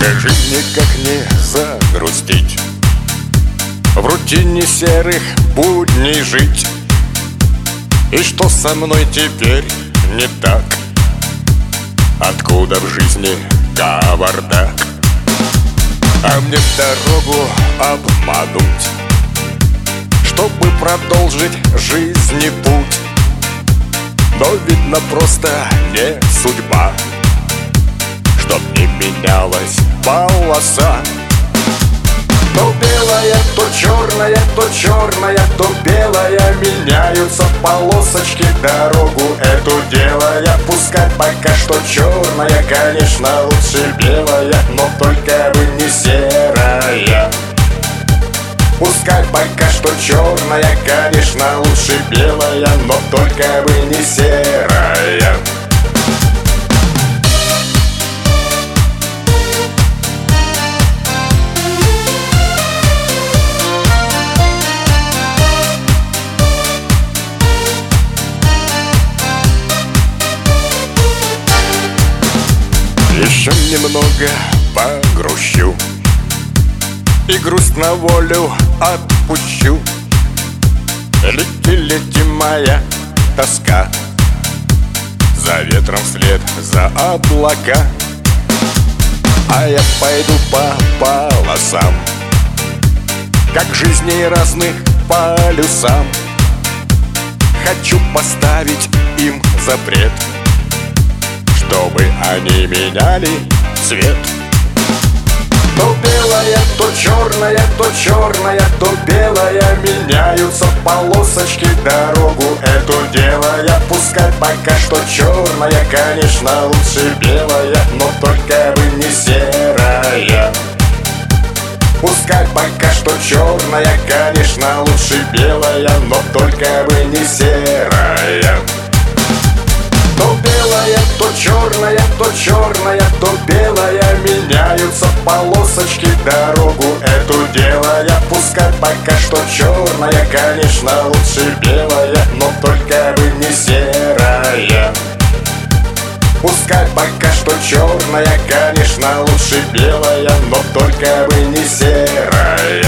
Скажи мне, как не загрустить, в рутине серых будней жить? И что со мной теперь не так? Откуда в жизни кавардак? А мне дорогу обмануть, чтобы продолжить жизни путь. Но видно просто не судьба, чтоб не менялась полоса. То белая, то черная, то черная, то белая, меняются полосочки, дорогу эту делая. Пускай пока что черная, конечно, лучше белая, но только бы не серая. Пускай пока что черная, конечно, лучше белая, но только бы не серая. Еще немного погрущу и грусть на волю отпущу. Лети, лети, моя тоска, за ветром вслед, за облака. А я пойду по полосам, как жизней разных полюсам. Хочу поставить им запрет, чтобы они меняли цвет. То белая, то черная, то черная, то белая, меняются полосочки, дорогу эту делая. Пускай пока что черная, конечно, лучше белая, но только бы не серая. Пускай пока что черная, конечно, лучше белая, но только бы не серая. То белая, то черная, то черная, то белая, меняются полосочки, дорогу эту делая. Пускай пока что черная, конечно, лучше белая, но только бы не серая. Пускай пока что черная, конечно, лучше белая, но только бы не серая.